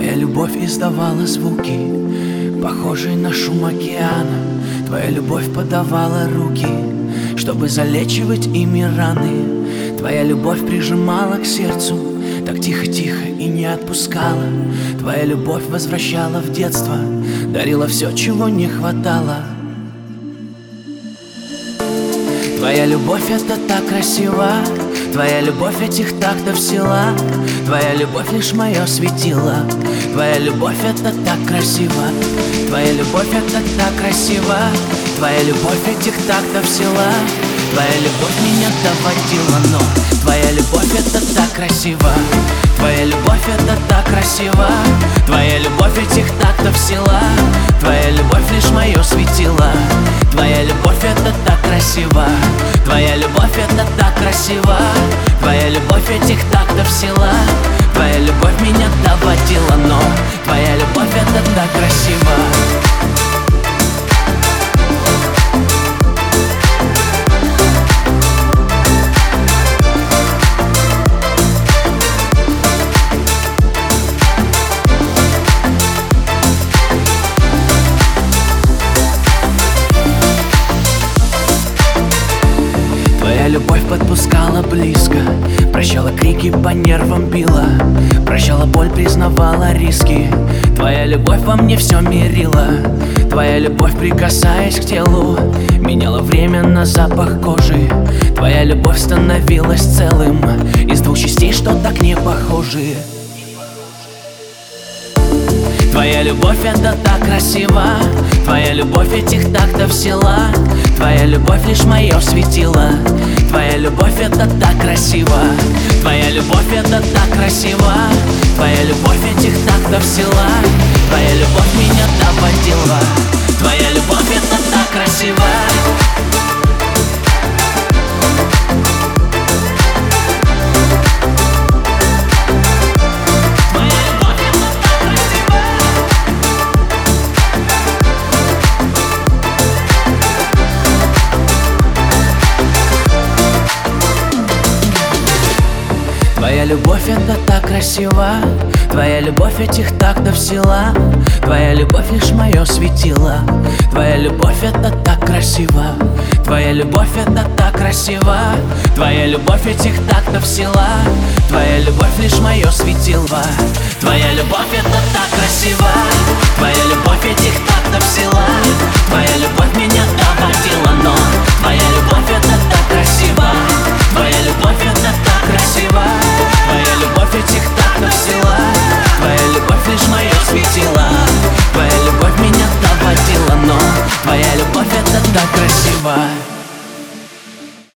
Твоя любовь издавала звуки, похожие на шум океана. Твоя любовь подавала руки, чтобы залечивать ими раны. Твоя любовь прижимала к сердцу, так тихо-тихо и не отпускала. Твоя любовь возвращала в детство, дарила все, чего не хватало. Твоя любовь — это так красиво, твоя любовь этих тактов сила. Твоя любовь лишь мое светило, твоя любовь — это так красиво. Твоя любовь — это так красиво, твоя любовь этих тактов сила. Твоя любовь меня доводила, но твоя любовь — это так красиво. Твоя любовь — это так красиво, твоя любовь этих тактов сила. Твоя любовь лишь мое светило, твоя любовь — это так красиво. Твоя любовь — это так красиво, твоя любовь этих тактов сила. Твоя любовь меня доводила, но твоя любовь — это так красиво. Твоя любовь подпускала близко, прощала крики, по нервам била, прощала боль, признавала риски. Твоя любовь во мне все мерила. Твоя любовь, прикасаясь к телу, меняла время на запах кожи. Твоя любовь становилась целым из двух частей, что так не похожи. Твоя любовь — это так красиво, твоя любовь этих тактов сила. Твоя любовь лишь мое светило, твоя любовь — это так красиво. Твоя любовь — это так красиво, твоя любовь этих тактов сила. Твоя любовь меня доводила, твоя любовь — это так красиво. Твоя любовь — это так красиво, твоя любовь этих тактов сила. Твоя любовь лишь мое светило, твоя любовь — это так красиво. Твоя любовь — это так красиво, твоя любовь этих тактов сила. Твоя любовь лишь мое светило, твоя любовь — это так красиво. Твоя любовь этих